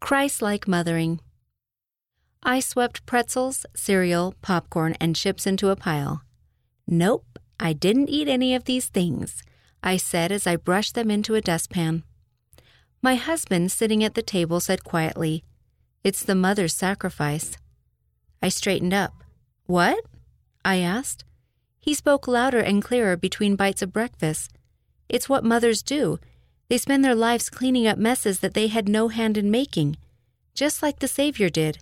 Christ-like mothering. I swept pretzels, cereal, popcorn, and chips into a pile. "Nope, I didn't eat any of these things," I said as I brushed them into a dustpan. My husband, sitting at the table, said quietly, "It's the mother's sacrifice." I straightened up. "What?" I asked. He spoke louder and clearer between bites of breakfast. "It's what mothers do. They spend their lives cleaning up messes that they had no hand in making, just like the Savior did."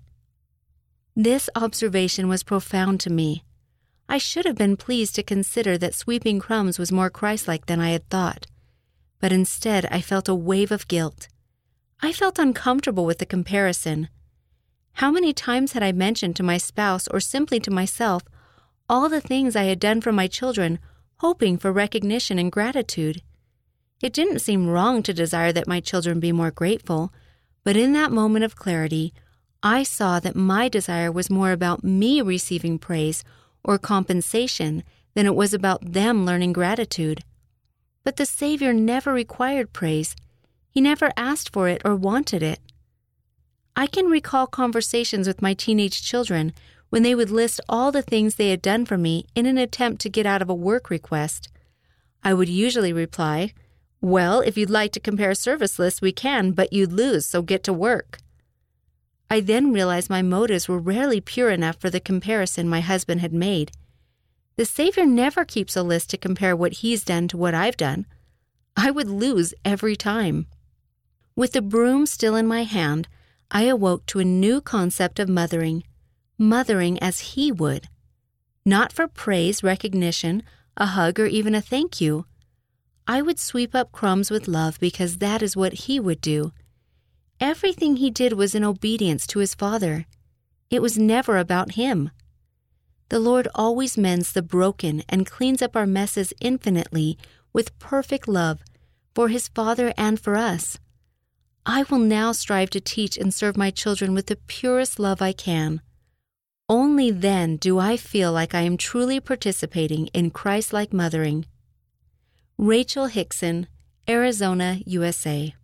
This observation was profound to me. I should have been pleased to consider that sweeping crumbs was more Christ-like than I had thought, but instead I felt a wave of guilt. I felt uncomfortable with the comparison. How many times had I mentioned to my spouse or simply to myself all the things I had done for my children, hoping for recognition and gratitude? It didn't seem wrong to desire that my children be more grateful, but in that moment of clarity, I saw that my desire was more about me receiving praise or compensation than it was about them learning gratitude. But the Savior never required praise. He never asked for it or wanted it. I can recall conversations with my teenage children when they would list all the things they had done for me in an attempt to get out of a work request. I would usually reply, "Well, if you'd like to compare service lists, we can, but you'd lose, so get to work." I then realized my motives were rarely pure enough for the comparison my husband had made. The Savior never keeps a list to compare what He's done to what I've done. I would lose every time. With the broom still in my hand, I awoke to a new concept of mothering as He would. Not for praise, recognition, a hug, or even a thank you. I would sweep up crumbs with love because that is what He would do. Everything He did was in obedience to His Father. It was never about Him. The Lord always mends the broken and cleans up our messes infinitely with perfect love for His Father and for us. I will now strive to teach and serve my children with the purest love I can. Only then do I feel like I am truly participating in Christ-like mothering. Rachel Hickson, Arizona, USA.